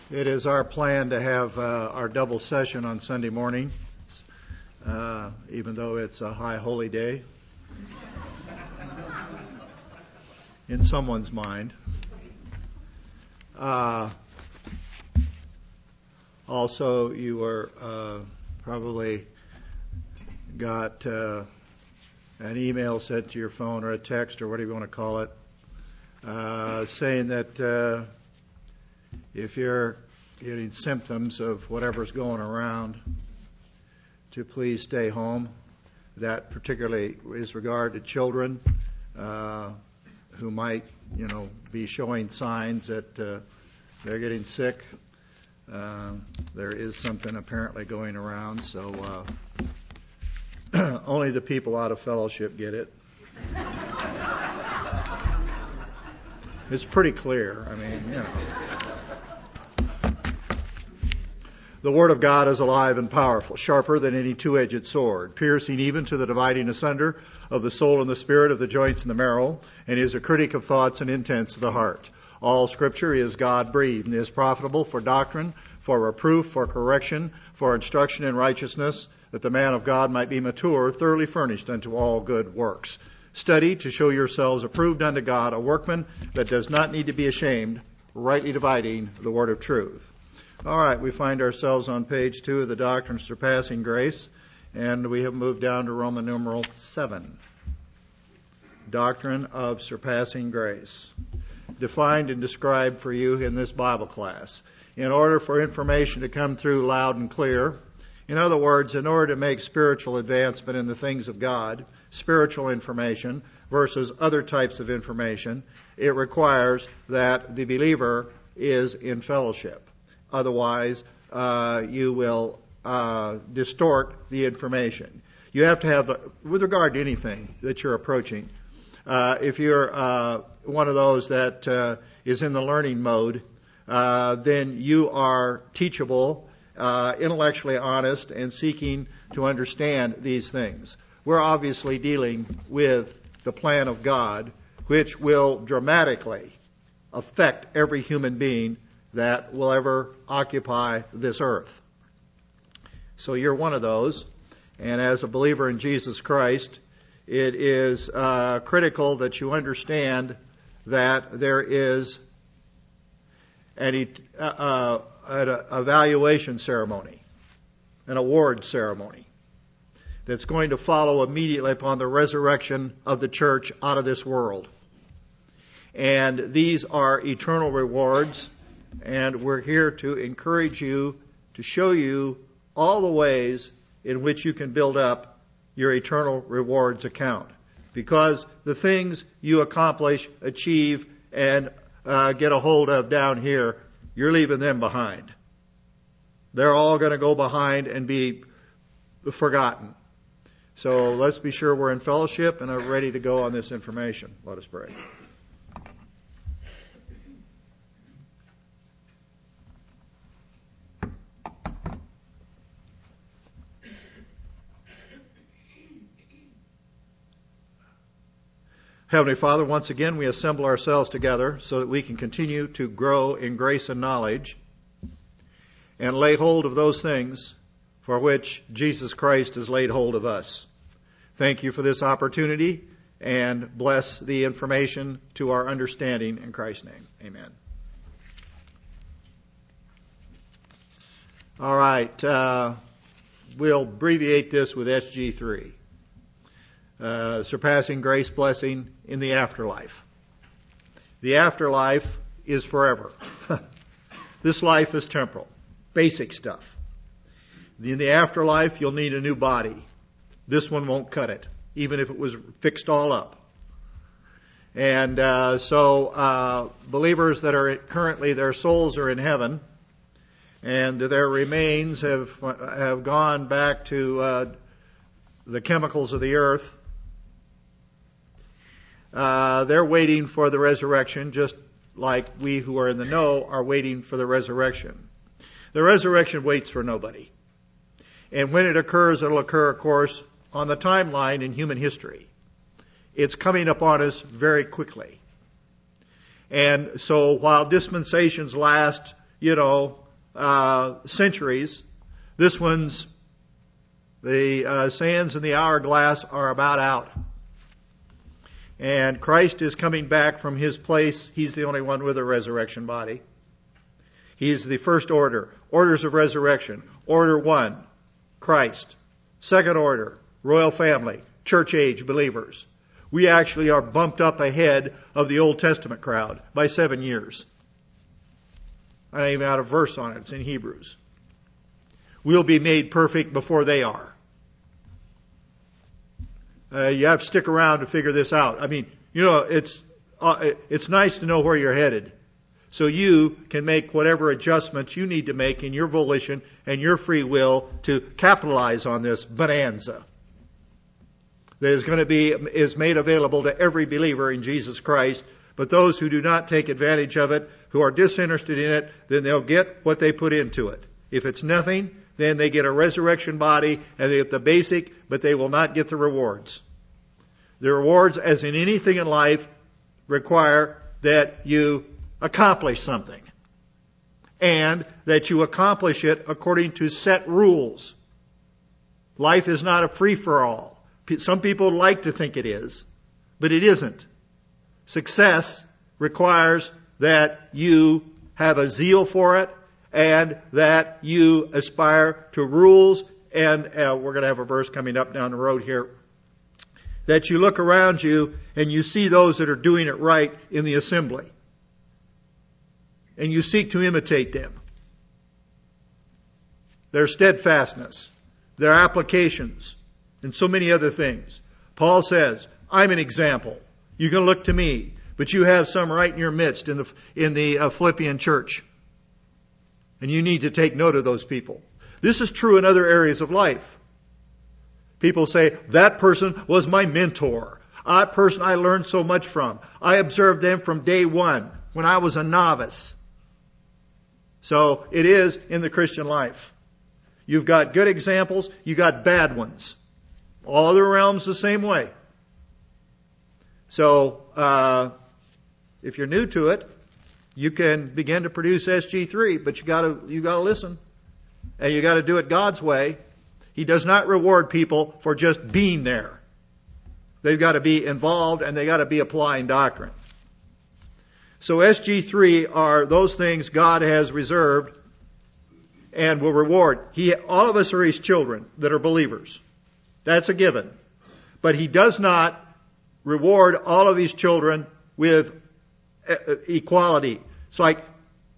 It is our plan to have our double session on Sunday morning, even though it's a high holy day in someone's mind. Also, you are probably got an email sent to your phone or a text or whatever you want to call it, saying that if you're getting symptoms of whatever's going around, to please stay home. That particularly is regard to children who might, be showing signs that they're getting sick. There is something apparently going around, so only the people out of fellowship get it. It's pretty clear. The Word of God is alive and powerful, sharper than any two-edged sword, piercing even to the dividing asunder of the soul and the spirit, of the joints and the marrow, and is a critic of thoughts and intents of the heart. All Scripture is God-breathed and is profitable for doctrine, for reproof, for correction, for instruction in righteousness, that the man of God might be mature, thoroughly furnished unto all good works. Study to show yourselves approved unto God, a workman that does not need to be ashamed, rightly dividing the word of truth. All right, we find ourselves on page 2 of the Doctrine of Surpassing Grace, and we have moved down to Roman numeral 7. Doctrine of Surpassing Grace. Defined and described for you in this Bible class. In order for information to come through loud and clear, in other words, in order to make spiritual advancement in the things of God, spiritual information versus other types of information, it requires that the believer is in fellowship. Otherwise, you will distort the information. You have to have, with regard to anything that you're approaching, if you're one of those that is in the learning mode, then you are teachable, intellectually honest, and seeking to understand these things. We're obviously dealing with the plan of God, which will dramatically affect every human being that will ever occupy this earth. So you're one of those, and as a believer in Jesus Christ, it is critical that you understand that there is an evaluation ceremony, an award ceremony, that's going to follow immediately upon the resurrection of the church out of this world. And these are eternal rewards, and we're here to encourage you, to show you all the ways in which you can build up your eternal rewards account. Because the things you accomplish, achieve, and get a hold of down here, you're leaving them behind. They're all going to go behind and be forgotten. So let's be sure we're in fellowship and are ready to go on this information. Let us pray. Heavenly Father, once again we assemble ourselves together so that we can continue to grow in grace and knowledge and lay hold of those things for which Jesus Christ has laid hold of us. Thank you for this opportunity, and bless the information to our understanding in Christ's name. Amen. All right, we'll abbreviate this with SG3. Surpassing grace blessing in the afterlife. The afterlife is forever. This life is temporal. Basic stuff. In the afterlife, you'll need a new body. This one won't cut it, even if it was fixed all up. And so believers that are currently, their souls are in heaven, and their remains have gone back to the chemicals of the earth. They're waiting for the resurrection, just like we who are in the know are waiting for the resurrection. The resurrection waits for nobody. And when it occurs, it'll occur, of course, on the timeline in human history. It's coming upon us very quickly. And so while dispensations last centuries. This one's, the sands in the hourglass are about out. And Christ is coming back from His place. He's the only one with a resurrection body. He's the first order. Orders of resurrection. Order 1, Christ. Second order, royal family, church age believers. We actually are bumped up ahead of the Old Testament crowd by 7 years. I don't even have a verse on it. It's in Hebrews. We'll be made perfect before they are. You have to stick around to figure this out. I mean, it's nice to know where you're headed. So you can make whatever adjustments you need to make in your volition and your free will to capitalize on this bonanza that is made available to every believer in Jesus Christ. But those who do not take advantage of it, who are disinterested in it, then they'll get what they put into it. If it's nothing, then they get a resurrection body and they get the basic, but they will not get the rewards. The rewards, as in anything in life, require that you accomplish something. And that you accomplish it according to set rules. Life is not a free-for-all. Some people like to think it is, but it isn't. Success requires that you have a zeal for it and that you aspire to rules. And we're going to have a verse coming up down the road here. That you look around you and you see those that are doing it right in the assembly. And you seek to imitate them. Their steadfastness, their applications, and so many other things. Paul says, I'm an example. You can look to me, but you have some right in your midst in the Philippian church. And you need to take note of those people. This is true in other areas of life. People say, that person was my mentor. That person I learned so much from. I observed them from day one when I was a novice. So it is in the Christian life. You've got good examples, you've got bad ones. All other realms the same way. So if you're new to it, you can begin to produce SG3, but you got to listen, and you got to do it God's way. He does not reward people for just being there. They've got to be involved and they got to be applying doctrine. So SG3 are those things God has reserved and will reward. All of us are His children that are believers. That's a given. But He does not reward all of His children with equality. It's like,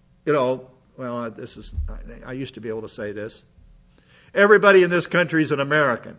I used to be able to say this. Everybody in this country is an American.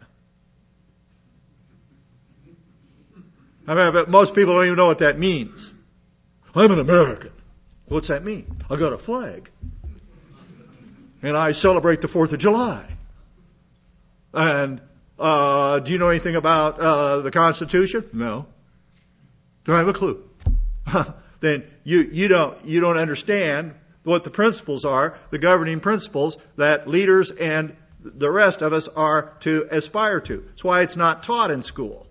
But most people don't even know what that means. I'm an American. What's that mean? I got a flag. And I celebrate the 4th of July. And do you know anything about the Constitution? No. Don't have a clue. Then you don't understand what the principles are, the governing principles that leaders and the rest of us are to aspire to. That's why it's not taught in school.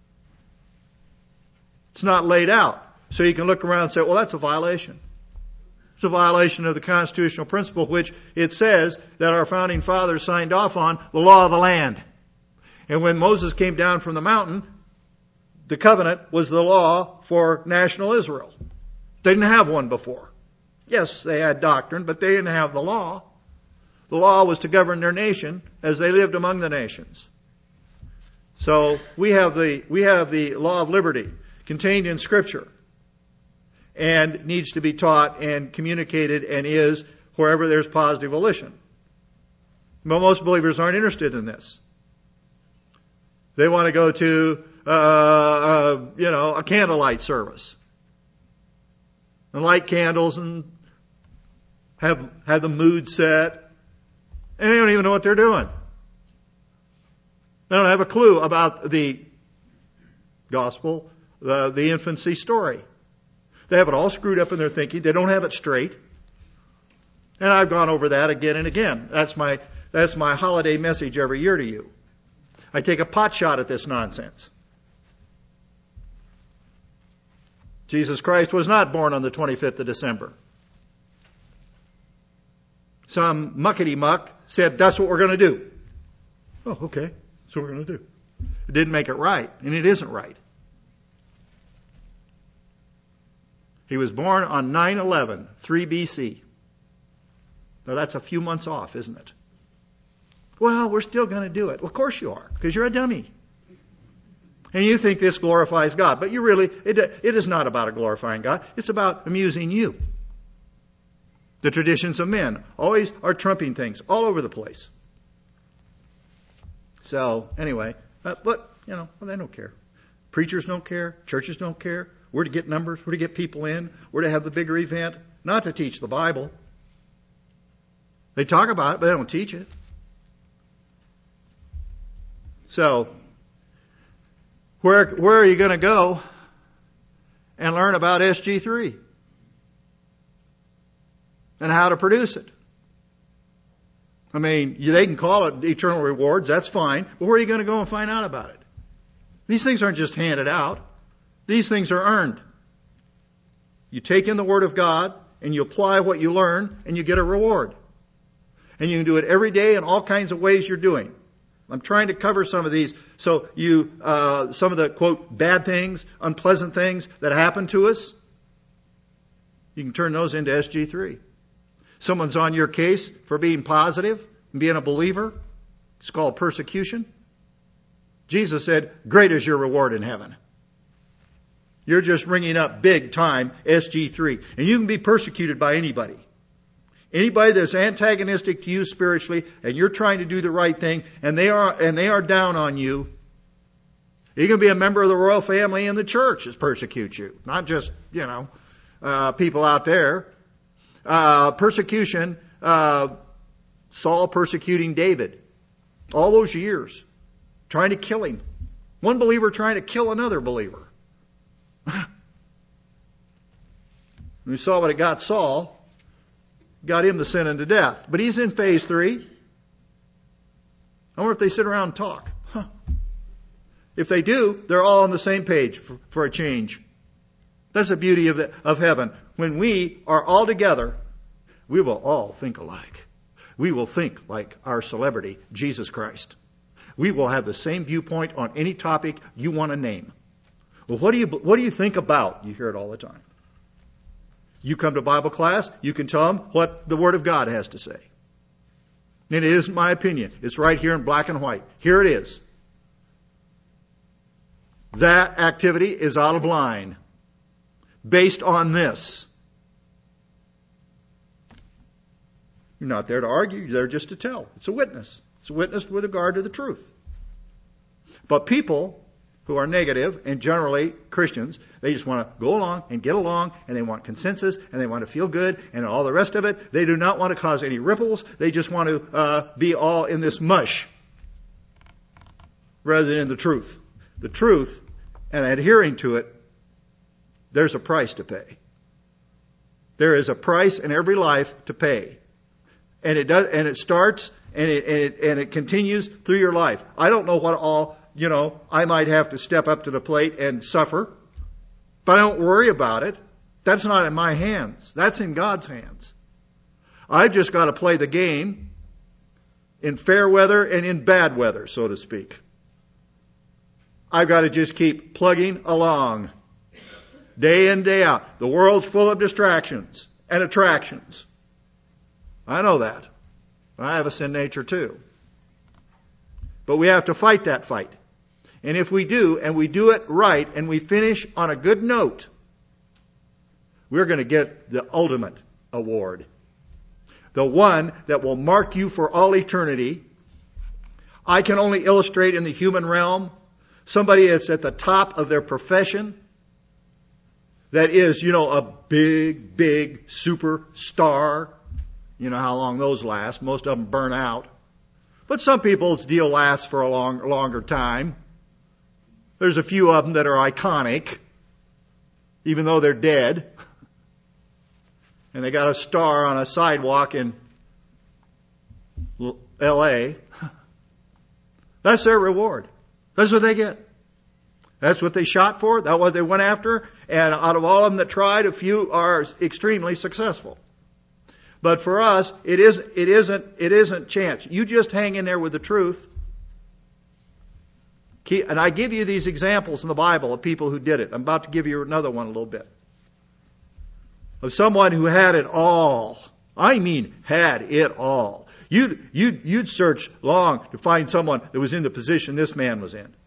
It's not laid out. So you can look around and say, well, that's a violation. It's a violation of the constitutional principle, which it says that our founding fathers signed off on, the law of the land. And when Moses came down from the mountain, the covenant was the law for national Israel. They didn't have one before. Yes, they had doctrine, but they didn't have the law. The law was to govern their nation as they lived among the nations. So we have the law of liberty contained in Scripture and needs to be taught and communicated and is wherever there's positive volition. But most believers aren't interested in this. They want to go to a candlelight service and light candles and have the mood set. And they don't even know what they're doing. They don't have a clue about the gospel, the infancy story. They have it all screwed up in their thinking. They don't have it straight. And I've gone over that again and again. That's my holiday message every year to you. I take a pot shot at this nonsense. Jesus Christ was not born on the 25th of December. some muckety-muck said, that's what we're going to do. Oh, okay. That's what we're going to do. It didn't make it right, and it isn't right. He was born on 9/11, 3 BC. Now that's a few months off, isn't it? Well, we're still going to do it. Well, of course you are, because you're a dummy. And you think this glorifies God. But it is not about glorifying God. It's about amusing you. The traditions of men always are trumping things all over the place. So, anyway, but, they don't care. Preachers don't care. Churches don't care. We're to get numbers. We're to get people in. We're to have the bigger event. Not to teach the Bible. They talk about it, but they don't teach it. So, where are you going to go and learn about SG3? And how to produce it? I mean, they can call it eternal rewards, that's fine, but where are you going to go and find out about it? These things aren't just handed out. These things are earned. You take in the Word of God, and you apply what you learn, and you get a reward. And you can do it every day in all kinds of ways you're doing. I'm trying to cover some of these, so some of the, quote, bad things, unpleasant things that happen to us, you can turn those into SG3. Someone's on your case for being positive and being a believer. It's called persecution. Jesus said, great is your reward in heaven. You're just ringing up big time SG3. And you can be persecuted by anybody. Anybody that's antagonistic to you spiritually, and you're trying to do the right thing, and they are down on you. You can be a member of the royal family in the church that persecute you. Not just, people out there. Persecution, Saul persecuting David. All those years. Trying to kill him. One believer trying to kill another believer. We saw what it got Saul. Got him to sin unto death. But he's in phase 3. I wonder if they sit around and talk. If they do, they're all on the same page for a change. That's the beauty of heaven. When we are all together, we will all think alike. We will think like our celebrity, Jesus Christ. We will have the same viewpoint on any topic you want to name. Well, what do you think about? You hear it all the time. You come to Bible class, you can tell them what the Word of God has to say. And it isn't my opinion. It's right here in black and white. Here it is. That activity is out of line. Based on this. You're not there to argue. You're there just to tell. It's a witness. It's a witness with regard to the truth. But people who are negative, and generally Christians, they just want to go along and get along, and they want consensus, and they want to feel good, and all the rest of it. They do not want to cause any ripples. They just want to be all in this mush rather than in the truth. The truth, and adhering to it, there's a price to pay. There is a price in every life to pay. And it does, and it starts, and it continues through your life. I don't know what all, I might have to step up to the plate and suffer. But I don't worry about it. That's not in my hands. That's in God's hands. I've just got to play the game in fair weather and in bad weather, so to speak. I've got to just keep plugging along. Day in, day out. The world's full of distractions and attractions. I know that. I have a sin nature too. But we have to fight that fight. And if we do, and we do it right, and we finish on a good note, we're going to get the ultimate award. The one that will mark you for all eternity. I can only illustrate in the human realm somebody that's at the top of their profession, that is, a big superstar. You know how long those last. Most of them burn out. But some people's deal lasts for a longer time. There's a few of them that are iconic, even though they're dead. And they got a star on a sidewalk in L.A. That's their reward. That's what they get. That's what they shot for. That's what they went after. And out of all of them that tried, a few are extremely successful. But for us, it isn't chance. You just hang in there with the truth. And I give you these examples in the Bible of people who did it. I'm about to give you another one a little bit. Of someone who had it all. I mean, had it all. You'd search long to find someone that was in the position this man was in.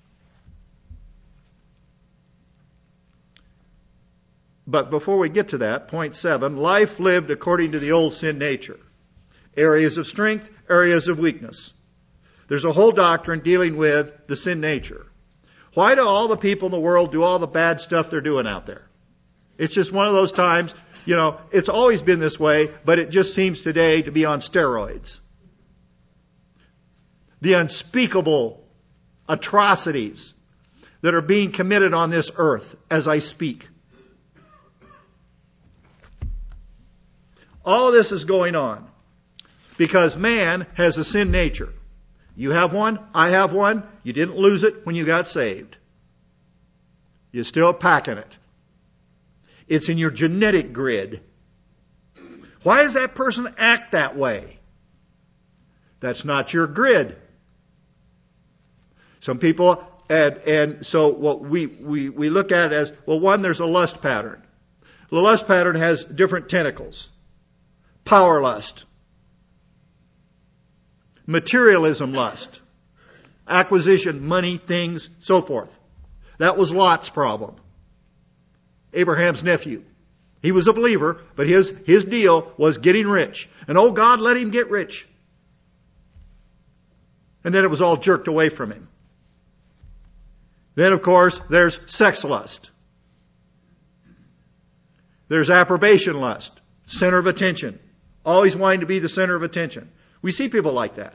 But before we get to that, point 7, life lived according to the old sin nature. Areas of strength, areas of weakness. There's a whole doctrine dealing with the sin nature. Why do all the people in the world do all the bad stuff they're doing out there? It's just one of those times, it's always been this way, but it just seems today to be on steroids. The unspeakable atrocities that are being committed on this earth as I speak. All of this is going on because man has a sin nature. You have one, I have one. You didn't lose it when you got saved. You're still packing it. It's in your genetic grid. Why does that person act that way? That's not your grid. Some people, and so what we look at it as, well, one, there's a lust pattern. The lust pattern has different tentacles. Power lust. Materialism lust. Acquisition, money, things, so forth. That was Lot's problem. Abraham's nephew. He was a believer, but his deal was getting rich. And oh, God let him get rich. And then it was all jerked away from him. Then, of course, there's sex lust. There's approbation lust. Center of attention. Always wanting to be the center of attention. We see people like that.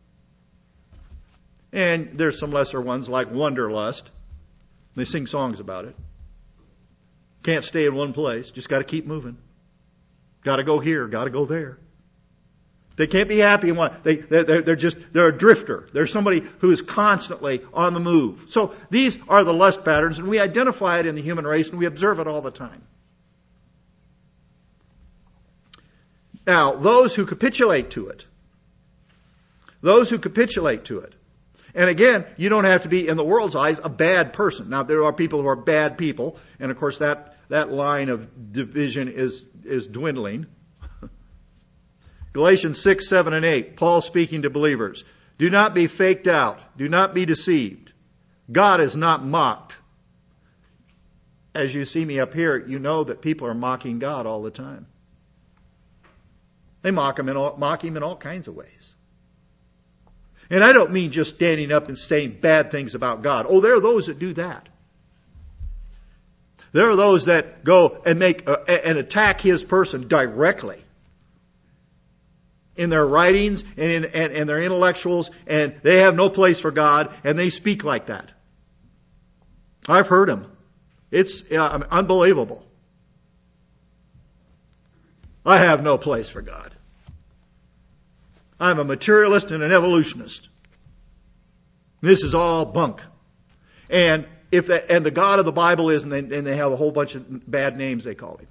And there's some lesser ones like wanderlust. They sing songs about it. Can't stay in one place. Just got to keep moving. Got to go here. Got to go there. They can't be happy in one. They're a drifter. They're somebody who is constantly on the move. So these are the lust patterns, and we identify it in the human race, and we observe it all the time. Now, those who capitulate to it, and again, you don't have to be, in the world's eyes, a bad person. Now, there are people who are bad people, and of course that line of division is dwindling. Galatians 6, 7, and 8, Paul speaking to believers. Do not be faked out. Do not be deceived. God is not mocked. As you see me up here, you know that people are mocking God all the time. They mock him in all kinds of ways. And I don't mean just standing up and saying bad things about God. Oh, there are those that do that. There are those that go and and attack His person directly in their writings and in their intellectuals, and they have no place for God, and they speak like that. I've heard them. It's unbelievable. I have no place for God. I'm a materialist and an evolutionist. This is all bunk. And the God of the Bible is, and they have a whole bunch of bad names they call Him.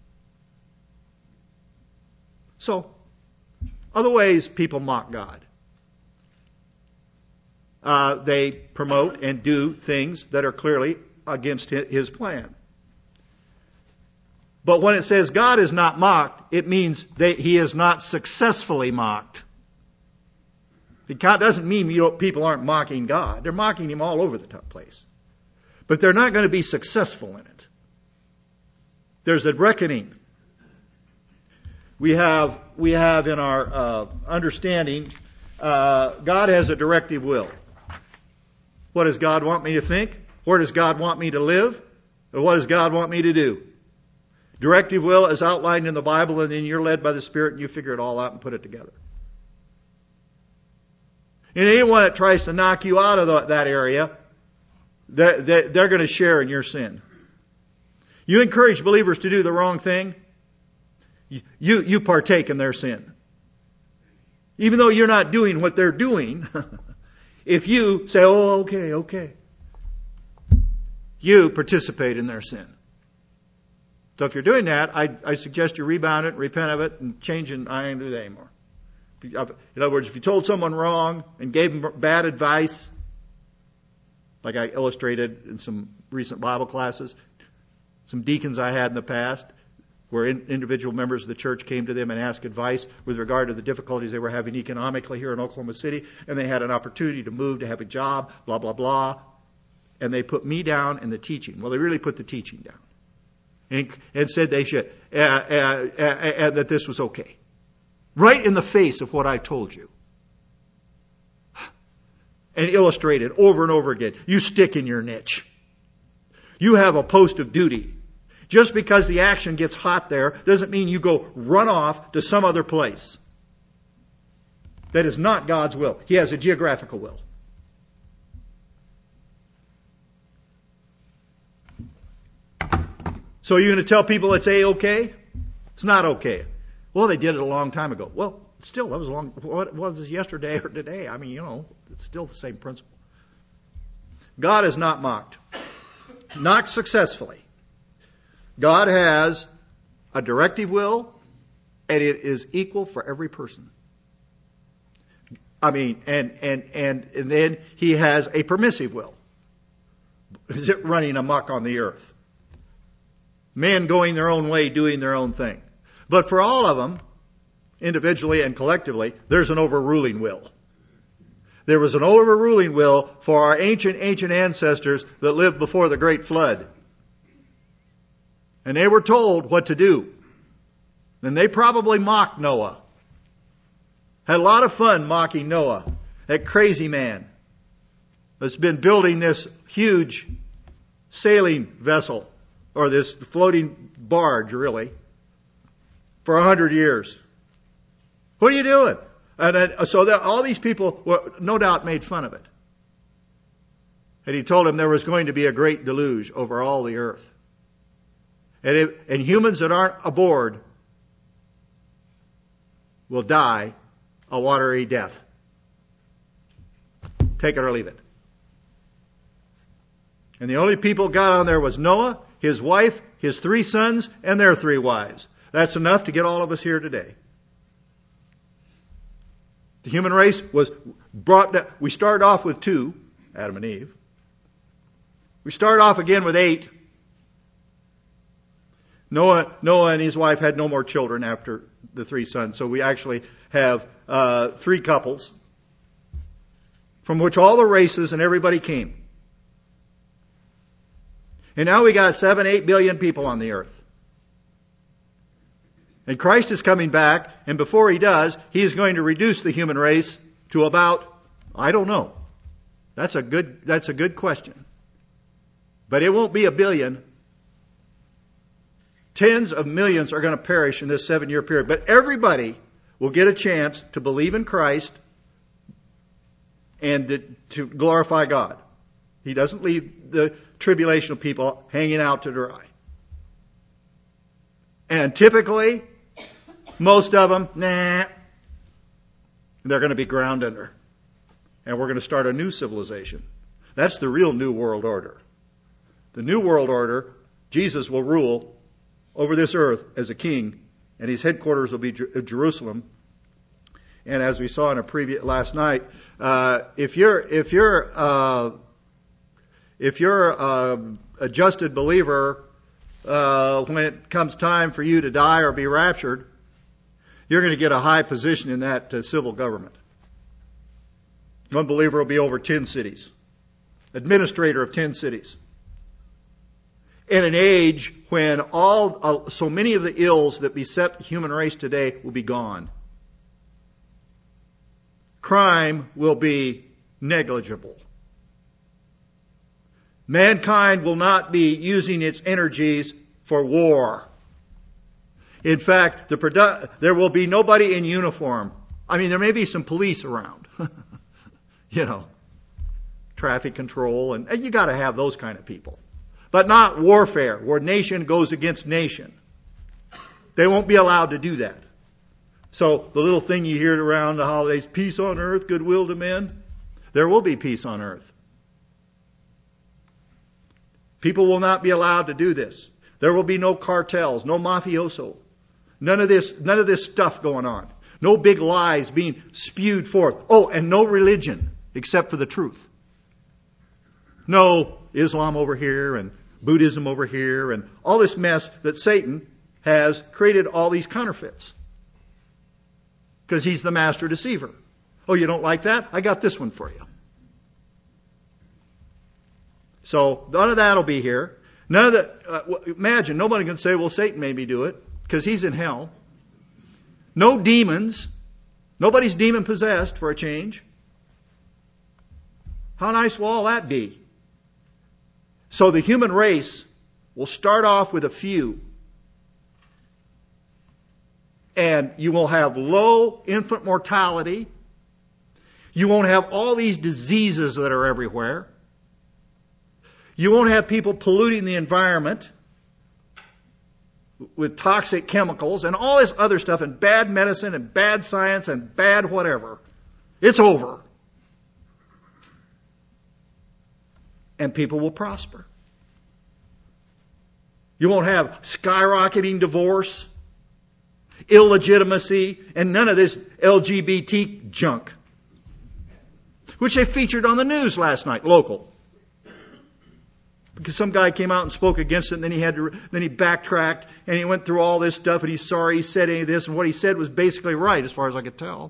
So, other ways people mock God. They promote and do things that are clearly against His plan. But when it says God is not mocked, it means that He is not successfully mocked. It doesn't mean people aren't mocking God. They're mocking Him all over the place. But they're not going to be successful in it. There's a reckoning. We have in our understanding, God has a directive will. What does God want me to think? Where does God want me to live? Or what does God want me to do? Directive will is outlined in the Bible, and then you're led by the Spirit and you figure it all out and put it together. And anyone that tries to knock you out of that area, they're going to share in your sin. You encourage believers to do the wrong thing, you partake in their sin. Even though you're not doing what they're doing, if you say, oh, okay, you participate in their sin. So if you're doing that, I suggest you rebound it, repent of it, and change it. I ain't do that anymore. In other words, if you told someone wrong and gave them bad advice, like I illustrated in some recent Bible classes, some deacons I had in the past, where individual members of the church came to them and asked advice with regard to the difficulties they were having economically here in Oklahoma City, and they had an opportunity to move, to have a job, blah, blah, blah, and they put me down in the teaching. Well, they really put the teaching down and said they should, and that this was okay. Right in the face of what I told you. And illustrated over and over again. You stick in your niche. You have a post of duty. Just because the action gets hot there doesn't mean you go run off to some other place. That is not God's will. He has a geographical will. So you're going to tell people it's A-okay? It's not okay. Well, they did it a long time ago. Well, still, that was long. What was this yesterday or today? I mean, it's still the same principle. God is not mocked. Not successfully. God has a directive will, and it is equal for every person. I mean, and then He has a permissive will. Is it running amok on the earth? Men going their own way, doing their own thing. But for all of them, individually and collectively, there's an overruling will. There was an overruling will for our ancient ancestors that lived before the great flood. And they were told what to do. And they probably mocked Noah. Had a lot of fun mocking Noah, that crazy man that's been building this huge sailing vessel, or this floating barge, really, for 100 years. What are you doing? And so all these people were, no doubt, made fun of it. And He told them there was going to be a great deluge over all the earth. And humans that aren't aboard will die a watery death. Take it or leave it. And the only people got on there was Noah, his wife, his 3 sons, and their 3 wives. That's enough to get all of us here today. The human race was brought down. We started off with 2, Adam and Eve. We started off again with 8. Noah and his wife had no more children after the 3 sons. So we actually have 3 couples from which all the races and everybody came. And now we got 7-8 billion people on the earth. And Christ is coming back, and before He does, He is going to reduce the human race to about, I don't know. That's a good question. But it won't be 1 billion. Tens of millions are going to perish in this 7-year period. But everybody will get a chance to believe in Christ and to glorify God. He doesn't leave the tribulational people hanging out to dry. And typically, most of them, they're going to be ground under. And we're going to start a new civilization. That's the real New World Order. The New World Order, Jesus will rule over this earth as a king, and His headquarters will be Jerusalem. And as we saw in a previous last night, if you're a justed believer, when it comes time for you to die or be raptured, you're going to get a high position in that civil government. One believer will be over 10 cities, administrator of 10 cities. In an age when so many of the ills that beset the human race today will be gone. Crime will be negligible. Mankind will not be using its energies for war. In fact, there will be nobody in uniform. I mean, there may be some police around. Traffic control, and you got to have those kind of people. But not warfare, where nation goes against nation. They won't be allowed to do that. So the little thing you hear around the holidays, peace on earth, goodwill to men, there will be peace on earth. People will not be allowed to do this. There will be no cartels, no mafioso. None of this stuff going on. No big lies being spewed forth. Oh, and no religion except for the truth. No Islam over here and Buddhism over here and all this mess that Satan has created, all these counterfeits. Because he's the master deceiver. Oh, you don't like that? I got this one for you. So none of that will be here. None of that. Imagine, nobody can say, well, Satan made me do it because he's in hell. No demons. Nobody's demon possessed for a change. How nice will all that be? So the human race will start off with a few. And you will have low infant mortality. You won't have all these diseases that are everywhere. You won't have people polluting the environment with toxic chemicals and all this other stuff and bad medicine and bad science and bad whatever. It's over. And people will prosper. You won't have skyrocketing divorce, illegitimacy, and none of this LGBT junk, which they featured on the news last night, local. Because some guy came out and spoke against it, and then he backtracked, and he went through all this stuff, and he's sorry he said any of this, and what he said was basically right, as far as I could tell.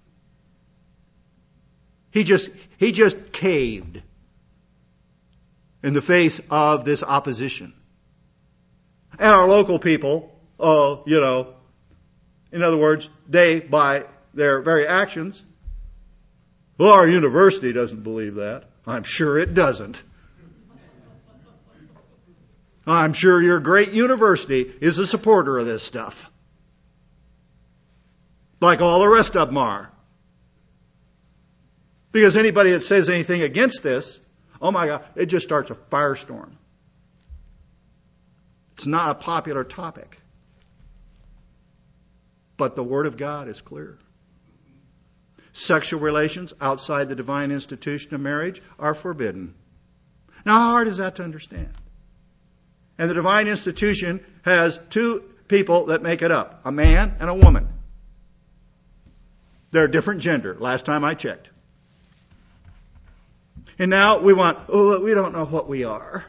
He just caved in the face of this opposition. And our local people, in other words, they, by their very actions, well, our university doesn't believe that. I'm sure it doesn't. I'm sure your great university is a supporter of this stuff. Like all the rest of them are. Because anybody that says anything against this, oh my God, it just starts a firestorm. It's not a popular topic. But the Word of God is clear. Sexual relations outside the divine institution of marriage are forbidden. Now, how hard is that to understand? And the divine institution has two people that make it up, a man and a woman. They're a different gender, last time I checked. And now we don't know what we are.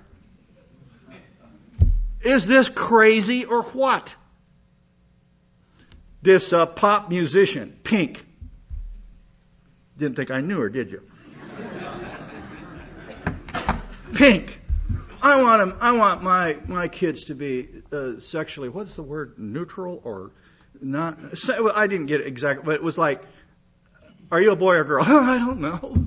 Is this crazy or what? This pop musician, Pink. Didn't think I knew her, did you? Pink. I want my kids to be sexually, what's the word, neutral or not? I didn't get it exactly, but it was like, are you a boy or a girl? I don't know.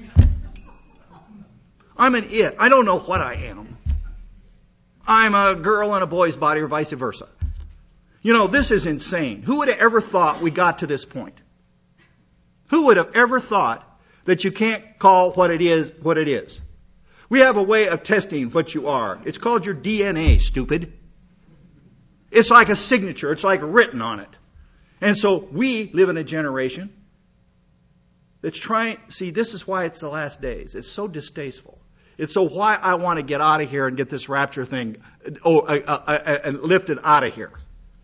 I'm an it. I don't know what I am. I'm a girl in a boy's body or vice versa. This is insane. Who would have ever thought we got to this point? Who would have ever thought that you can't call what it is what it is? We have a way of testing what you are. It's called your DNA, stupid. It's like a signature. It's like written on it. And so we live in a generation that's trying, see, this is why it's the last days. It's so distasteful. It's so why I want to get out of here and get this rapture thing and lifted out of here.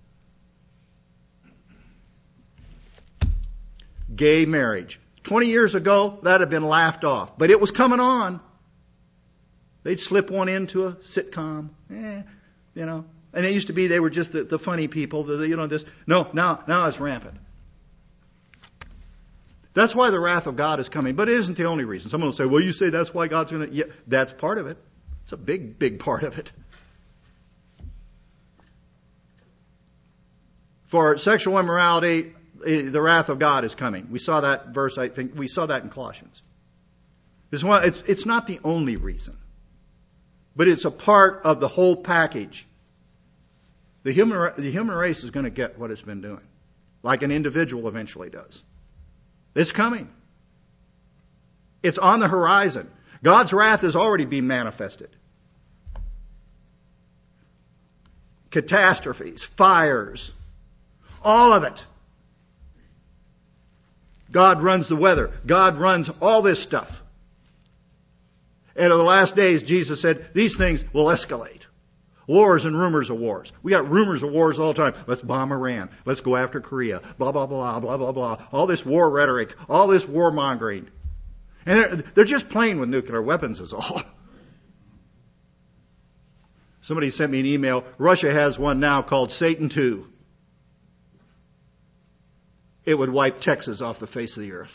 Gay marriage. 20 years ago, that had been laughed off. But it was coming on. They'd slip one into a sitcom. And it used to be they were just the funny people. This. No, now it's rampant. That's why the wrath of God is coming. But it isn't the only reason. Someone will say, well, you say that's why God's going to... Yeah, that's part of it. It's a big, big part of it. For sexual immorality, the wrath of God is coming. We saw that verse, I think. We saw that in Colossians. It's not the only reason. But it's a part of the whole package. The human race is going to get what it's been doing. Like an individual eventually does. It's coming. It's on the horizon. God's wrath is already being manifested. Catastrophes, fires, all of it. God runs the weather. God runs all this stuff. And in the last days, Jesus said, these things will escalate. Wars and rumors of wars. We got rumors of wars all the time. Let's bomb Iran. Let's go after Korea. Blah, blah, blah, blah, blah, blah. All this war rhetoric. All this warmongering. And they're just playing with nuclear weapons is all. Somebody sent me an email. Russia has one now called Satan II. It would wipe Texas off the face of the earth.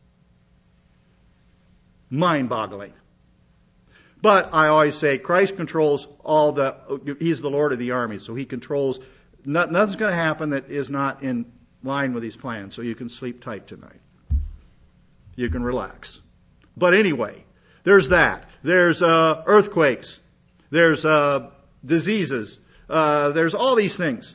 Mind-boggling. But I always say Christ controls He's the Lord of the army, so He controls. Nothing's going to happen that is not in line with His plan, so you can sleep tight tonight. You can relax. But anyway, there's that. There's earthquakes. There's diseases. There's all these things.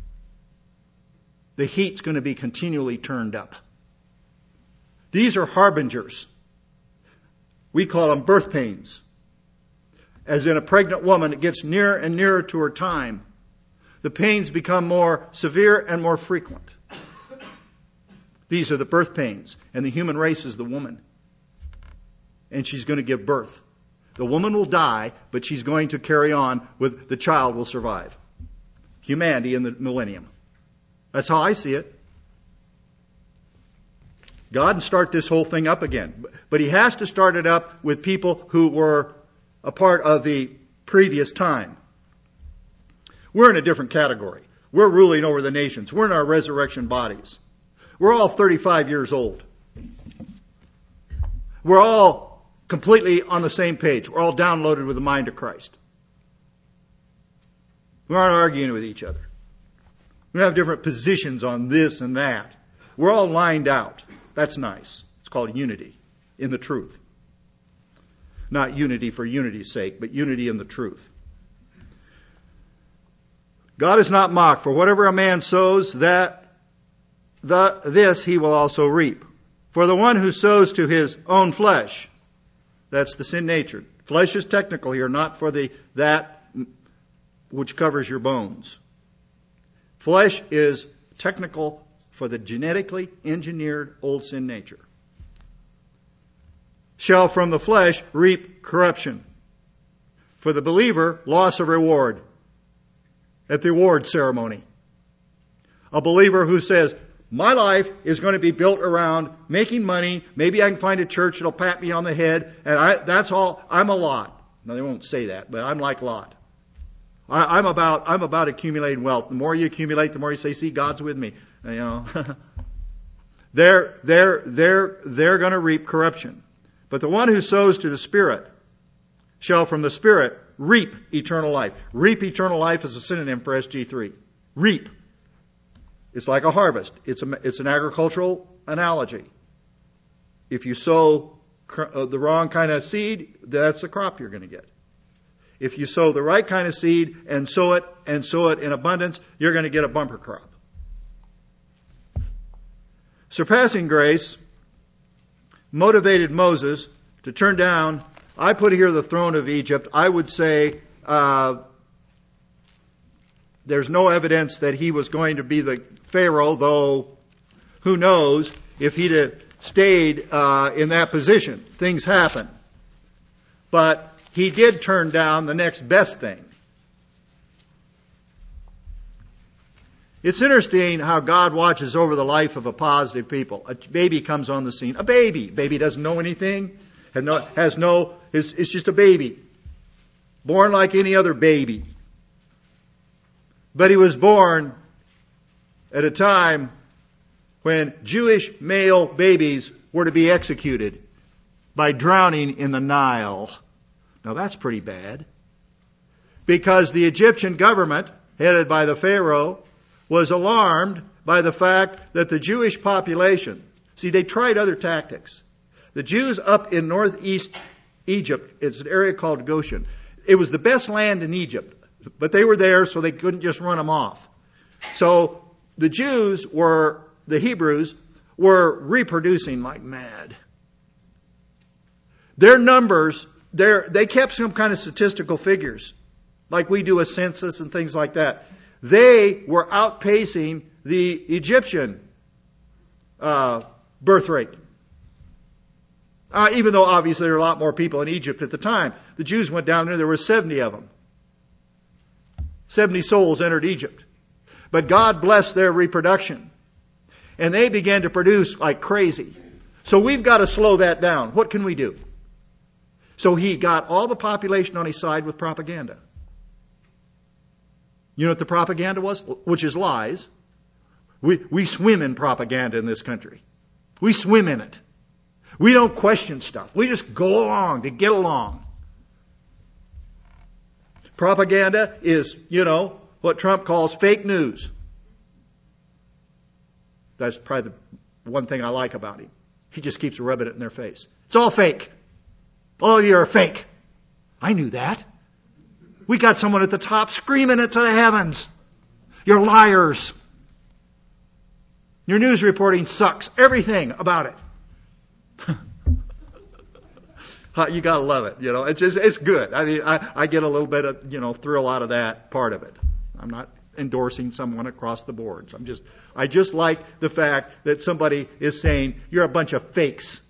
The heat's going to be continually turned up. These are harbingers. We call them birth pains. As in a pregnant woman, it gets nearer and nearer to her time. The pains become more severe and more frequent. These are the birth pains. And the human race is the woman. And she's going to give birth. The woman will die, but she's going to carry on with the child will survive. Humanity in the millennium. That's how I see it. God can start this whole thing up again. But He has to start it up with people who were a part of the previous time. We're in a different category. We're ruling over the nations. We're in our resurrection bodies. We're all 35 years old. We're all completely on the same page. We're all downloaded with the mind of Christ. We aren't arguing with each other. We have different positions on this and that. We're all lined out. That's nice. It's called unity in the truth. Not unity for unity's sake, but unity in the truth. God is not mocked, for whatever a man sows, this he will also reap. For the one who sows to his own flesh, that's the sin nature. Flesh is technical here, not for that which covers your bones. Flesh is technical for the genetically engineered old sin nature. Shall from the flesh reap corruption. For the believer, loss of reward at the award ceremony. A believer who says, my life is going to be built around making money. Maybe I can find a church that'll pat me on the head, and that's all. I'm a Lot. No, they won't say that, but I'm like Lot. I'm about accumulating wealth. The more you accumulate, the more you say, see, God's with me. You know. They're going to reap corruption. But the one who sows to the Spirit shall from the Spirit reap eternal life. Reap eternal life is a synonym for SG3. Reap. It's like a harvest. It's an agricultural analogy. If you sow the wrong kind of seed, that's the crop you're going to get. If you sow the right kind of seed and sow it in abundance, you're going to get a bumper crop. Surpassing grace motivated Moses to turn down. I put here the throne of Egypt. I would say there's no evidence that he was going to be the Pharaoh, though who knows if he'd have stayed in that position. Things happen. But he did turn down the next best thing. It's interesting how God watches over the life of a positive people. A baby comes on the scene. A baby. Baby doesn't know anything. It's just a baby. Born like any other baby. But he was born at a time when Jewish male babies were to be executed by drowning in the Nile. Now that's pretty bad. Because the Egyptian government, headed by the Pharaoh, was alarmed by the fact that the Jewish population, see, they tried other tactics. The Jews up in northeast Egypt, it's an area called Goshen. It was the best land in Egypt, but they were there so they couldn't just run them off. So the the Hebrews were reproducing like mad. Their numbers, they kept some kind of statistical figures, like we do a census and things like that. They were outpacing the Egyptian birth rate. Even though obviously there were a lot more people in Egypt at the time. The Jews went down there were 70 of them. 70 souls entered Egypt. But God blessed their reproduction. And they began to produce like crazy. So we've got to slow that down. What can we do? So he got all the population on his side with propaganda. You know what the propaganda was? Which is lies. We swim in propaganda in this country. We swim in it. We don't question stuff. We just go along to get along. Propaganda is, what Trump calls fake news. That's probably the one thing I like about him. He just keeps rubbing it in their face. It's all fake. All of you are fake. I knew that. We got someone at the top screaming it to the heavens. You're liars. Your news reporting sucks. Everything about it. You gotta love it. It's good. I mean, I get a little bit of, thrill out of that part of it. I'm not endorsing someone across the boards. I just like the fact that somebody is saying, you're a bunch of fakes.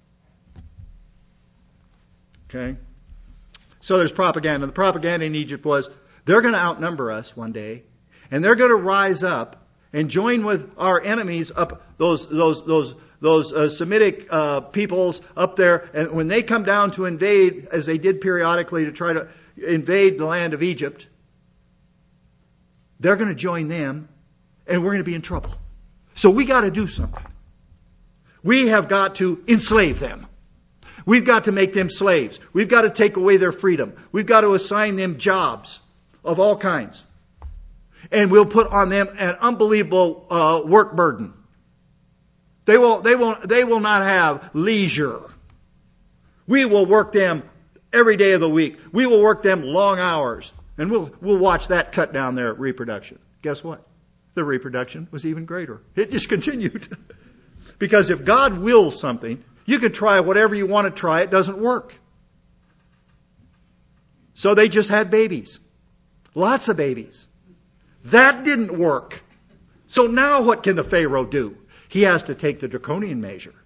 Okay? So there's propaganda. The propaganda in Egypt was, they're going to outnumber us one day, and they're going to rise up and join with our enemies up, those Semitic peoples up there, and when they come down to invade, as they did periodically to try to invade the land of Egypt, they're going to join them, and we're going to be in trouble. So we got to do something. We have got to enslave them. We've got to make them slaves. We've got to take away their freedom. We've got to assign them jobs of all kinds. And we'll put on them an unbelievable work burden. They will not have leisure. We will work them every day of the week. We will work them long hours. And we'll watch that cut down their reproduction. Guess what? The reproduction was even greater. It just continued. Because if God wills something, you can try whatever you want to try. It doesn't work. So they just had babies. Lots of babies. That didn't work. So now what can the Pharaoh do? He has to take the draconian measure.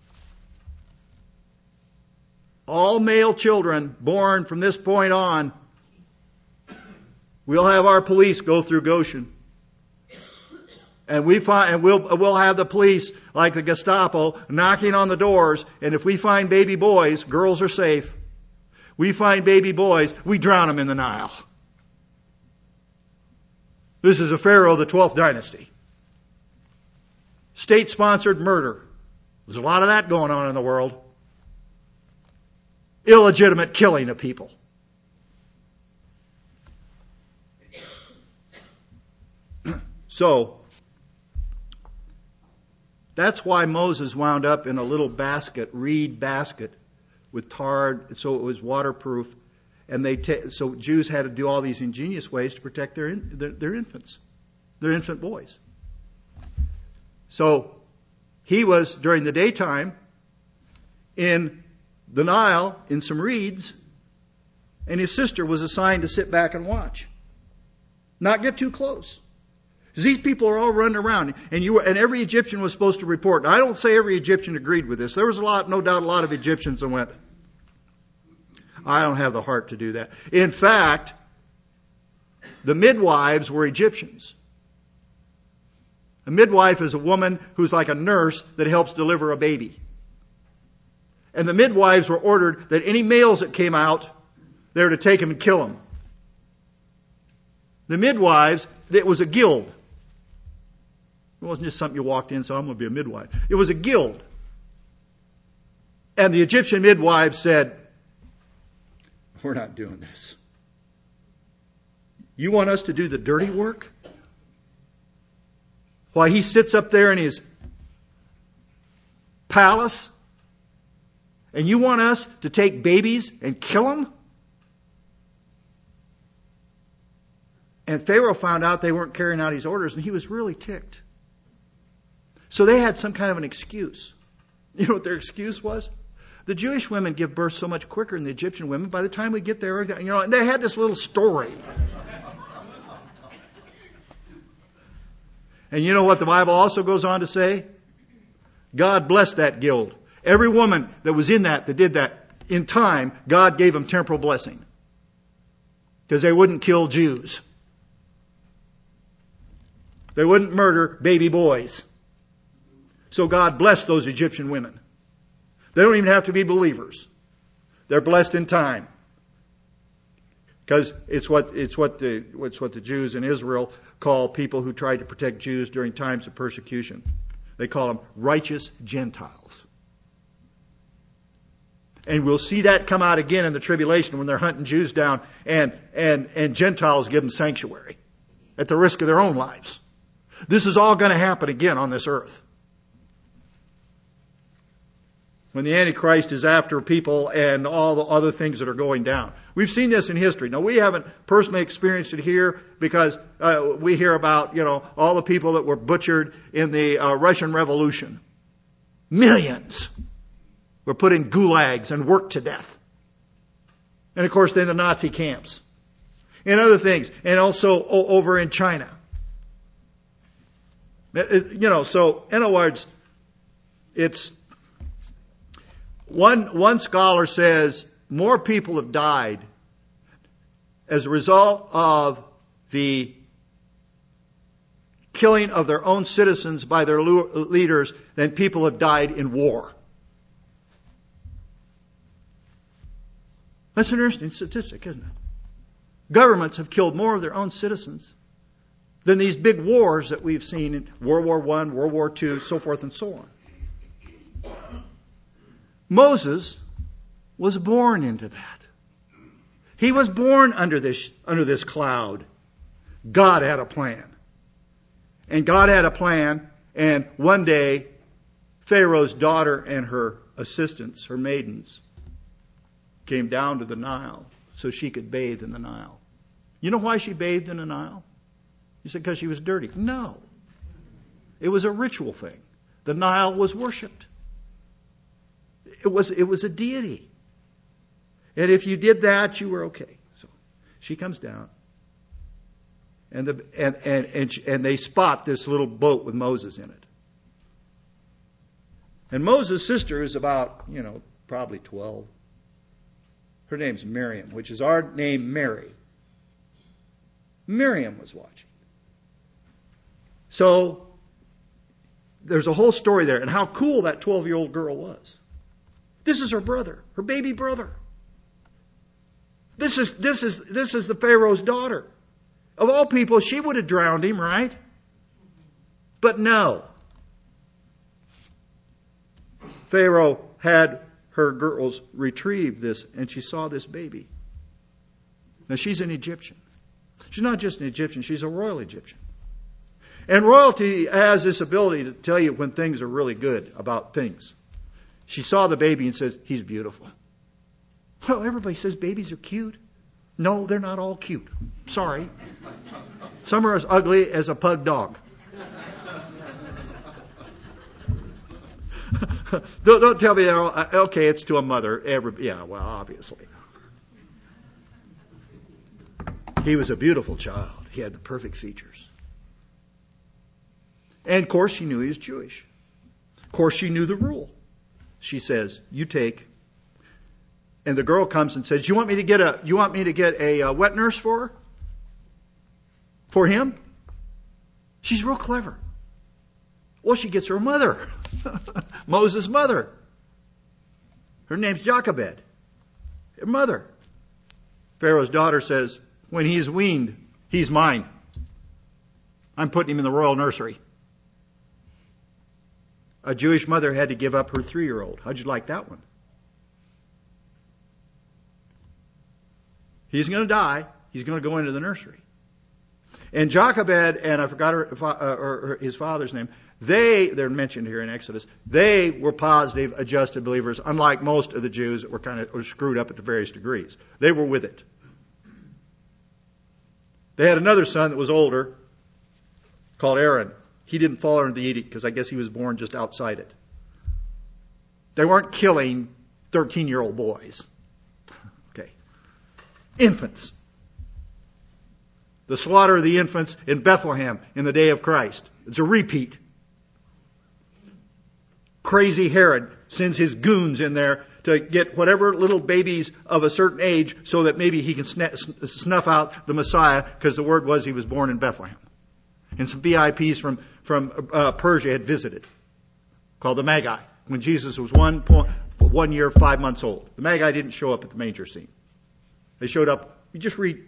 All male children born from this point on, we'll have our police go through Goshen. And we'll have the police, like the Gestapo, knocking on the doors. And if we find baby boys, girls are safe. We find baby boys, we drown them in the Nile. This is a Pharaoh of the 12th dynasty. State-sponsored murder. There's a lot of that going on in the world. Illegitimate killing of people. So, that's why Moses wound up in a little basket, reed basket, with tar, so it was waterproof. And so Jews had to do all these ingenious ways to protect their infants, their infant boys. So he was, during the daytime, in the Nile, in some reeds, and his sister was assigned to sit back and watch. Not get too close. Because these people are all running around, and every Egyptian was supposed to report. Now, I don't say every Egyptian agreed with this. There was no doubt a lot of Egyptians that went, I don't have the heart to do that. In fact, the midwives were Egyptians. A midwife is a woman who's like a nurse that helps deliver a baby. And the midwives were ordered that any males that came out, they were to take them and kill them. The midwives, it was a guild. It wasn't just something you walked in, so I'm going to be a midwife. It was a guild. And the Egyptian midwives said, we're not doing this. You want us to do the dirty work? While he sits up there in his palace, and you want us to take babies and kill them? And Pharaoh found out they weren't carrying out his orders, and he was really ticked. So they had some kind of an excuse. You know what their excuse was? The Jewish women give birth so much quicker than the Egyptian women. By the time we get there, and they had this little story. And you know what the Bible also goes on to say? God blessed that guild. Every woman that was in that did that, in time, God gave them temporal blessing. Because they wouldn't kill Jews. They wouldn't murder baby boys. So God blessed those Egyptian women. They don't even have to be believers. They're blessed in time. Because it's what the Jews in Israel call people who tried to protect Jews during times of persecution. They call them righteous Gentiles. And we'll see that come out again in the tribulation when they're hunting Jews down and Gentiles give them sanctuary at the risk of their own lives. This is all going to happen again on this earth. When the Antichrist is after people and all the other things that are going down. We've seen this in history. Now, we haven't personally experienced it here because we hear about, all the people that were butchered in the Russian Revolution. Millions were put in gulags and worked to death. And, of course, then the Nazi camps. And other things. And also over in China. So, in other words, it's... One scholar says more people have died as a result of the killing of their own citizens by their leaders than people have died in war. That's an interesting statistic, isn't it? Governments have killed more of their own citizens than these big wars that we've seen in World War I, World War II, so forth and so on. Moses was born into that. He was born under this cloud. God had a plan. And God had a plan, and one day Pharaoh's daughter and her assistants, her maidens, came down to the Nile so she could bathe in the Nile. You know why she bathed in the Nile? You said because she was dirty. No. It was a ritual thing. The Nile was worshipped. It was a deity. And if you did that, you were okay. So she comes down. And they spot this little boat with Moses in it. And Moses' sister is about, probably 12. Her name's Miriam, which is our name Mary. Miriam was watching. So there's a whole story there, and how cool that 12-year-old girl was. This is her brother, her baby brother. This is the Pharaoh's daughter. Of all people, she would have drowned him, right? But no. Pharaoh had her girls retrieve this, and she saw this baby. Now, she's an Egyptian. She's not just an Egyptian, she's a royal Egyptian. And royalty has this ability to tell you when things are really good about things. She saw the baby and says, he's beautiful. Well, everybody says babies are cute. No, they're not all cute. Sorry. Some are as ugly as a pug dog. Don't tell me, okay, it's to a mother. Obviously. He was a beautiful child. He had the perfect features. And, of course, she knew he was Jewish. Of course, she knew the rule. She says, you take. And the girl comes and says, you want me to get a wet nurse for her? For him? She's real clever. Well, she gets her mother. Moses' mother. Her name's Jochebed. Her mother. Pharaoh's daughter says, when he's weaned, he's mine. I'm putting him in the royal nursery. A Jewish mother had to give up her 3-year-old. How'd you like that one? He's going to die. He's going to go into the nursery. And Jochebed, and I forgot his father's name, they're mentioned here in Exodus, they were positive, adjusted believers, unlike most of the Jews that were screwed up at various degrees. They were with it. They had another son that was older, called Aaron. He didn't fall under the edict because I guess he was born just outside it. They weren't killing 13-year-old boys. Okay. Infants. The slaughter of the infants in Bethlehem in the day of Christ. It's a repeat. Crazy Herod sends his goons in there to get whatever little babies of a certain age so that maybe he can snuff out the Messiah, because the word was he was born in Bethlehem. and some VIPs from Persia had visited, called the Magi, when Jesus was 1 year, 5 months old. The Magi didn't show up at the manger scene. They showed up. You just read.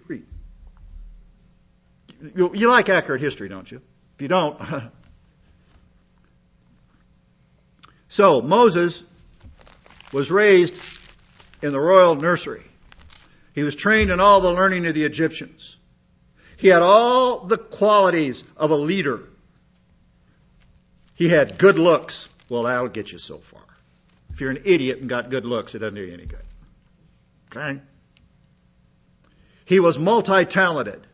You like accurate history, don't you? If you don't. So, Moses was raised in the royal nursery. He was trained in all the learning of the Egyptians. He had all the qualities of a leader. He had good looks. Well, that'll get you so far. If you're an idiot and got good looks, it doesn't do you any good. Okay? He was multi-talented.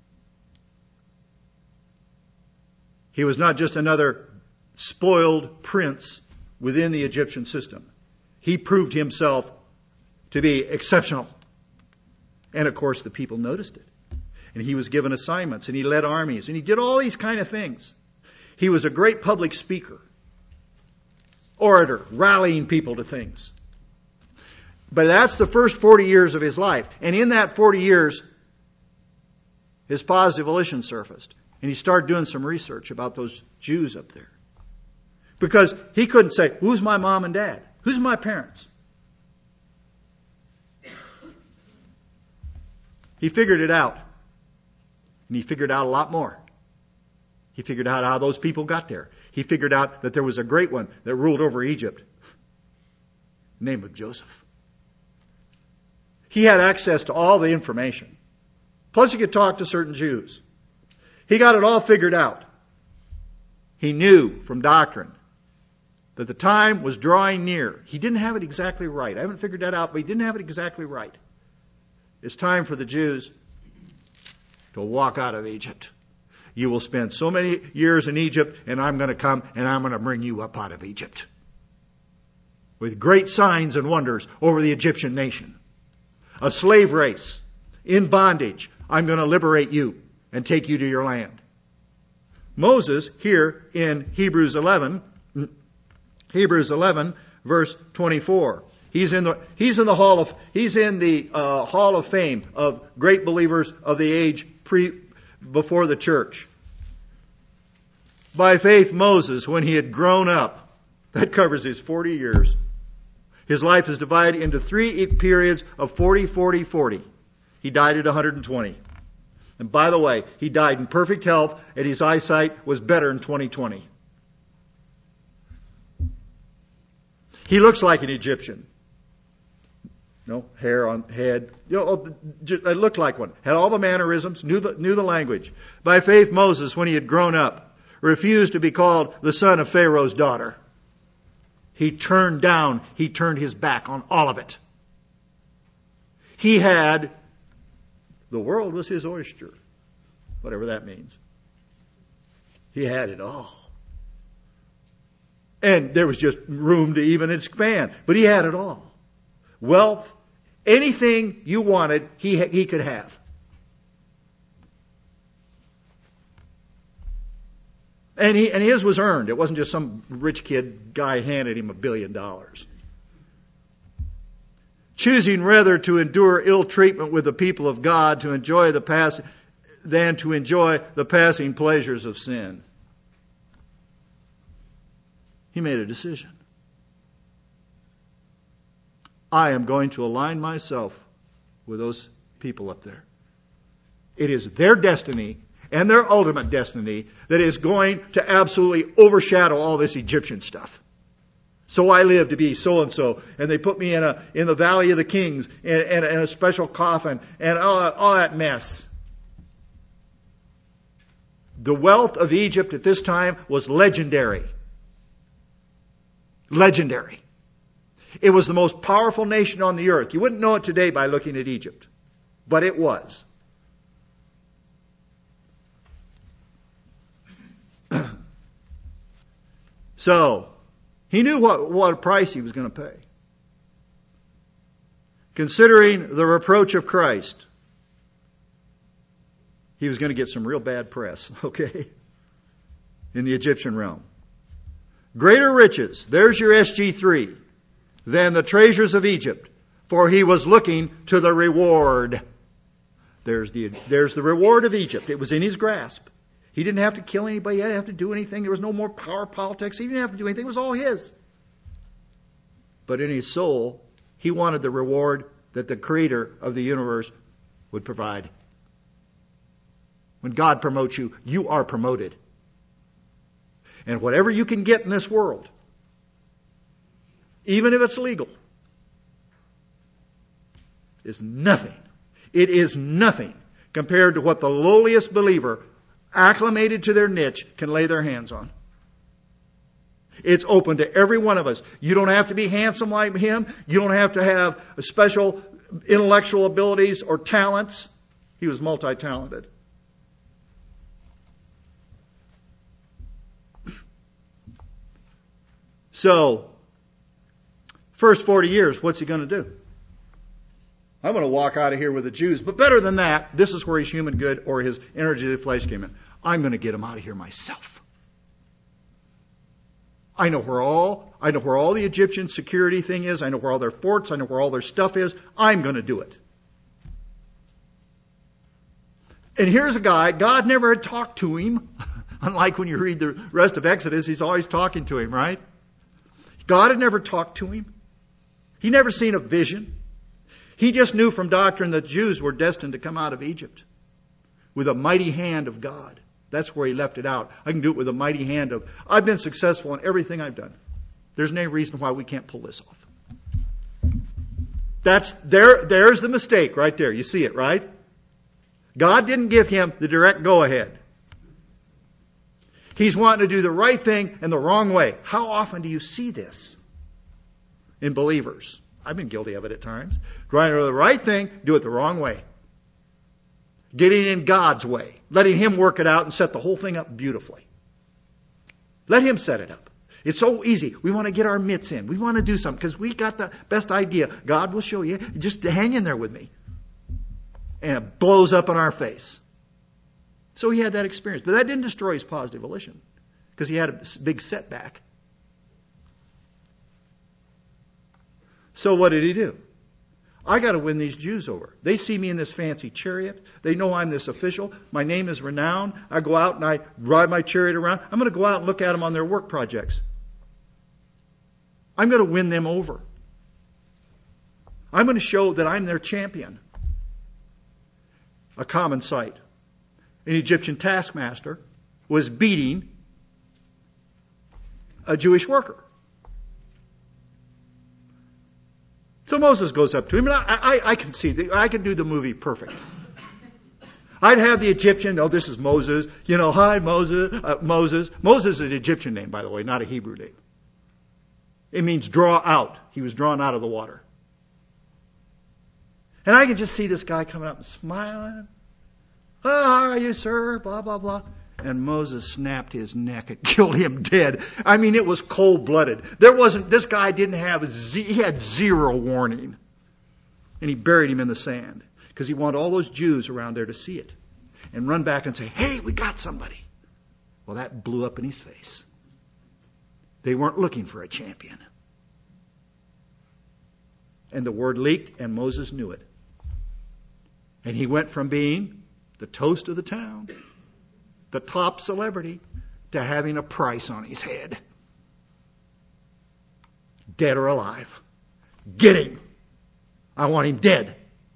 He was not just another spoiled prince within the Egyptian system. He proved himself to be exceptional. And of course, the people noticed it. And he was given assignments, and he led armies, and he did all these kind of things. He was a great public speaker, orator, rallying people to things. But that's the first 40 years of his life. And in that 40 years, his positive volition surfaced. And he started doing some research about those Jews up there. Because he couldn't say, who's my mom and dad? Who's my parents? He figured it out. And he figured out a lot more. He figured out how those people got there. He figured out that there was a great one that ruled over Egypt. Name of Joseph. He had access to all the information. Plus he could talk to certain Jews. He got it all figured out. He knew from doctrine that the time was drawing near. He didn't have it exactly right. I haven't figured that out, but he didn't have it exactly right. It's time for the Jews to walk out of Egypt. You will spend so many years in Egypt, and I'm going to come and I'm going to bring you up out of Egypt with great signs and wonders over the Egyptian nation. A slave race in bondage. I'm going to liberate you and take you to your land. Moses, here in Hebrews 11, verse 24. He's in the hall of fame of great believers of the age before the church. By faith, Moses, when he had grown up, that covers his 40 years. His life is divided into 3 periods of 40, 40, 40. He died at 120. And by the way, he died in perfect health, and his eyesight was better in 2020. He looks like an Egyptian. No hair on head. It looked like one. Had all the mannerisms, knew the language. By faith, Moses, when he had grown up, refused to be called the son of Pharaoh's daughter. He turned his back on all of it. The world was his oyster, whatever that means. He had it all. And there was just room to even expand. But he had it all. Wealth, anything you wanted, he could have. And his was earned. It wasn't just some rich kid guy handed him $1 billion. Choosing rather to endure ill treatment with the people of God than to enjoy the passing pleasures of sin. He made a decision. I am going to align myself with those people up there. It is their destiny and their ultimate destiny that is going to absolutely overshadow all this Egyptian stuff. So I live to be so-and-so, and they put me in the Valley of the Kings, and a special coffin, and all that mess. The wealth of Egypt at this time was legendary. Legendary. It was the most powerful nation on the earth. You wouldn't know it today by looking at Egypt, but it was. So, he knew what price he was going to pay. Considering the reproach of Christ, he was going to get some real bad press, okay, in the Egyptian realm. Greater riches, there's your SG3, than the treasures of Egypt, for he was looking to the reward. There's the reward of Egypt. It was in his grasp. He didn't have to kill anybody. He didn't have to do anything. There was no more power politics. He didn't have to do anything. It was all his. But in his soul, he wanted the reward that the creator of the universe would provide. When God promotes you, you are promoted. And whatever you can get in this world, even if it's legal, is nothing. It is nothing compared to what the lowliest believer, acclimated to their niche, can lay their hands on. It's open to every one of us. You don't have to be handsome like him. You don't have to have special intellectual abilities or talents. He was multi-talented. So, first 40 years, what's he going to do? I'm going to walk out of here with the Jews. But better than that, this is where his human good or his energy of the flesh came in. I'm going to get him out of here myself. I know where all the Egyptian security thing is. I know where all their forts. I know where all their stuff is. I'm going to do it. And here's a guy, God never had talked to him. Unlike when you read the rest of Exodus, he's always talking to him, right? God had never talked to him. He never seen a vision. He just knew from doctrine that Jews were destined to come out of Egypt with a mighty hand of God. That's where he left it out. I can do it with a mighty hand of... I've been successful in everything I've done. There's no reason why we can't pull this off. There's the mistake right there. You see it, right? God didn't give him the direct go-ahead. He's wanting to do the right thing in the wrong way. How often do you see this in believers? I've been guilty of it at times. Trying to do the right thing, do it the wrong way. Getting in God's way. Letting him work it out and set the whole thing up beautifully. Let him set it up. It's so easy. We want to get our mitts in. We want to do something because we got the best idea. God will show you. Just hang in there with me. And it blows up in our face. So he had that experience. But that didn't destroy his positive volition because he had a big setback. So what did he do? I got to win these Jews over. They see me in this fancy chariot. They know I'm this official. My name is renowned. I go out and I ride my chariot around. I'm going to go out and look at them on their work projects. I'm going to win them over. I'm going to show that I'm their champion. A common sight. An Egyptian taskmaster was beating a Jewish worker. So Moses goes up to him, and I can see, I can do the movie perfect. I'd have the Egyptian, oh, this is Moses, hi, Moses. Moses is an Egyptian name, by the way, not a Hebrew name. It means draw out. He was drawn out of the water. And I can just see this guy coming up and smiling. Oh, how are you, sir? Blah, blah, blah. And Moses snapped his neck and killed him dead. I mean, it was cold-blooded. This guy didn't have, he had zero warning. And he buried him in the sand because he wanted all those Jews around there to see it and run back and say, hey, we got somebody. Well, that blew up in his face. They weren't looking for a champion. And the word leaked, and Moses knew it. And he went from being the toast of the town, the top celebrity, to having a price on his head. Dead or alive. Get him. I want him dead.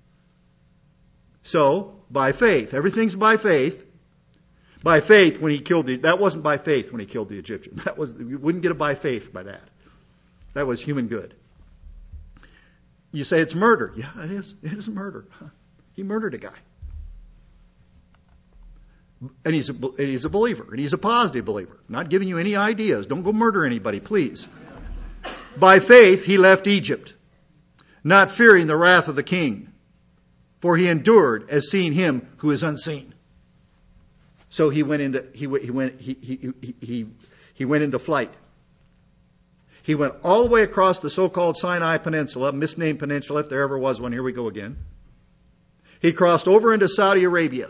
So, by faith, everything's by faith. By faith, when he killed that wasn't by faith when he killed the Egyptian. You wouldn't get a by faith by that. That was human good. You say it's murder. Yeah, it is. It is murder. He murdered a guy. And he's a believer. And he's a positive believer. Not giving you any ideas. Don't go murder anybody, please. By faith, he left Egypt, not fearing the wrath of the king, for he endured as seeing him who is unseen. So he went into flight. He went all the way across the so-called Sinai Peninsula, misnamed peninsula if there ever was one. Here we go again. He crossed over into Saudi Arabia.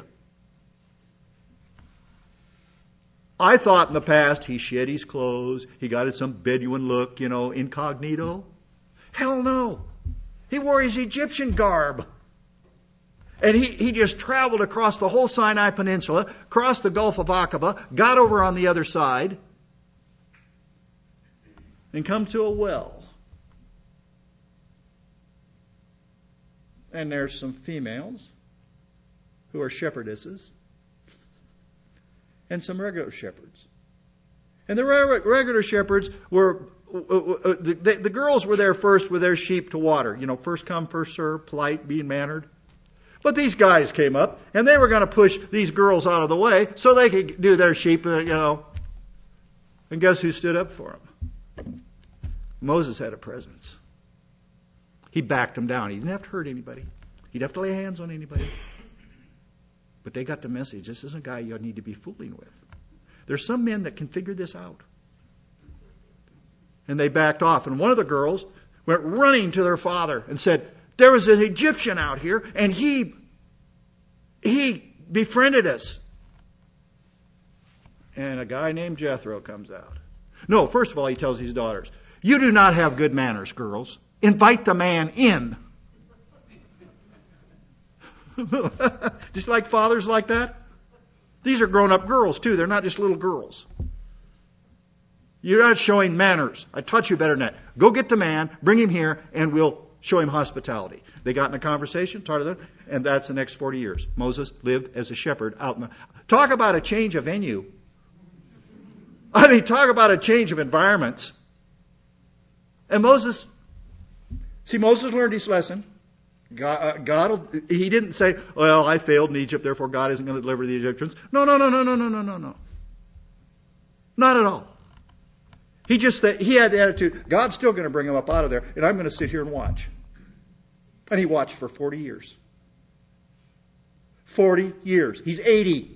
I thought in the past he shed his clothes. He got some Bedouin look, incognito. Hell no. He wore his Egyptian garb. And he just traveled across the whole Sinai Peninsula, crossed the Gulf of Aqaba, got over on the other side, and come to a well. And there's some females who are shepherdesses and some regular shepherds. And the regular shepherds were, the girls were there first with their sheep to water. You know, first come, first serve, polite, being mannered. But these guys came up, and they were going to push these girls out of the way so they could do their sheep, And guess who stood up for them? Moses had a presence. He backed them down. He didn't have to hurt anybody. He didn't have to lay hands on anybody. But they got the message. This isn't a guy you need to be fooling with. There's some men that can figure this out. And they backed off. And one of the girls went running to their father and said, there was an Egyptian out here, and he befriended us. And a guy named Jethro comes out. No, first of all, he tells his daughters, you do not have good manners, girls. Invite the man in. Just like fathers like that. These are grown-up girls, too. They're not just little girls. You're not showing manners. I taught you better than that. Go get the man, bring him here, and we'll show him hospitality. They got in a conversation, and that's the next 40 years. Moses lived as a shepherd out in the... Talk about a change of venue. I mean, talk about a change of environments. And Moses learned his lesson. God, he didn't say, well, I failed in Egypt, therefore God isn't going to deliver the Egyptians. No. Not at all. He had the attitude, God's still going to bring him up out of there, and I'm going to sit here and watch. And he watched for 40 years. 40 years. He's 80.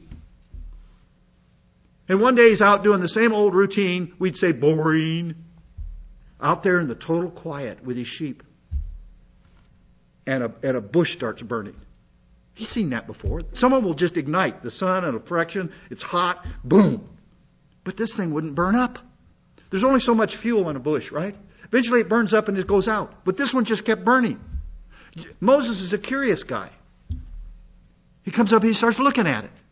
And one day he's out doing the same old routine, we'd say boring, out there in the total quiet with his sheep. And a bush starts burning. He's seen that before. Someone will just ignite the sun and a fraction. It's hot. Boom. But this thing wouldn't burn up. There's only so much fuel in a bush, right? Eventually it burns up and it goes out. But this one just kept burning. Moses is a curious guy. He comes up and he starts looking at it.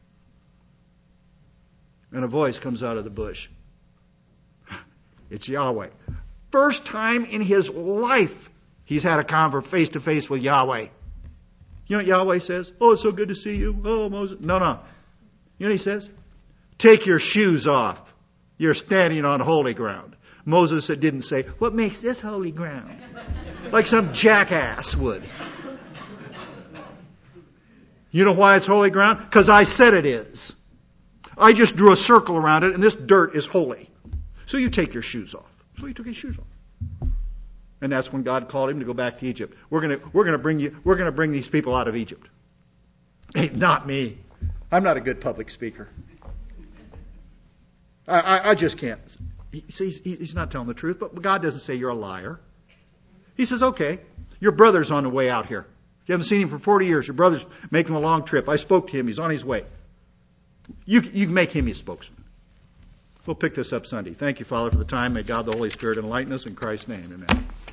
And a voice comes out of the bush. It's Yahweh. First time in his life he's had a face-to-face with Yahweh. You know what Yahweh says? Oh, it's so good to see you. Oh, Moses. No. You know what he says? Take your shoes off. You're standing on holy ground. Moses didn't say, what makes this holy ground? Like some jackass would. You know why it's holy ground? Because I said it is. I just drew a circle around it, and this dirt is holy. So you take your shoes off. So he took his shoes off. And that's when God called him to go back to Egypt. We're going to bring these people out of Egypt. Hey, not me. I'm not a good public speaker. I just can't. He's not telling the truth, but God doesn't say you're a liar. He says, okay, your brother's on the way out here. You haven't seen him for 40 years. Your brother's making a long trip. I spoke to him. He's on his way. You can make him your spokesman. We'll pick this up Sunday. Thank you, Father, for the time. May God the Holy Spirit enlighten us in Christ's name. Amen.